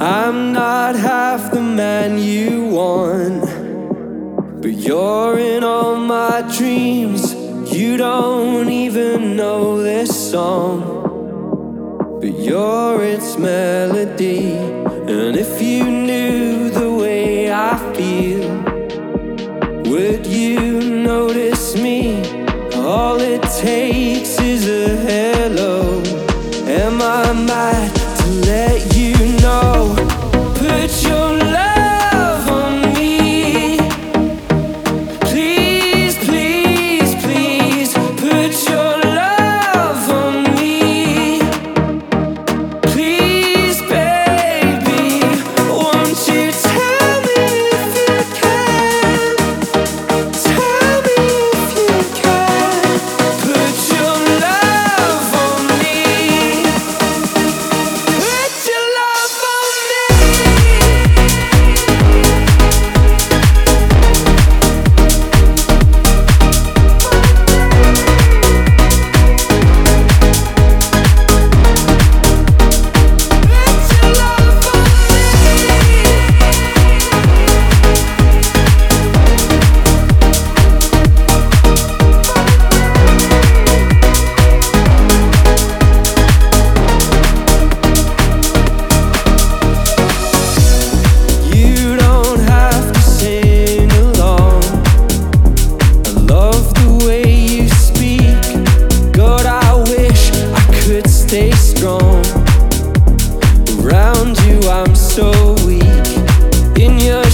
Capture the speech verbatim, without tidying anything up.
I'm not half the man you want, but you're in all my dreams. You don't even know this song, but you're its melody. And if you knew the way I feel, would you notice me? All it takes is a hello. Am I mad to let you know? Put your love on me. Please, please, please. Put your love on me. Please, baby. Won't you tell me if you can? Tell me if you can. Put your love on me. Put your love on me. Put your love on You don't have to sing along. I love the way you speak. God, I wish I could stay strong. Around you, I'm so weak. In your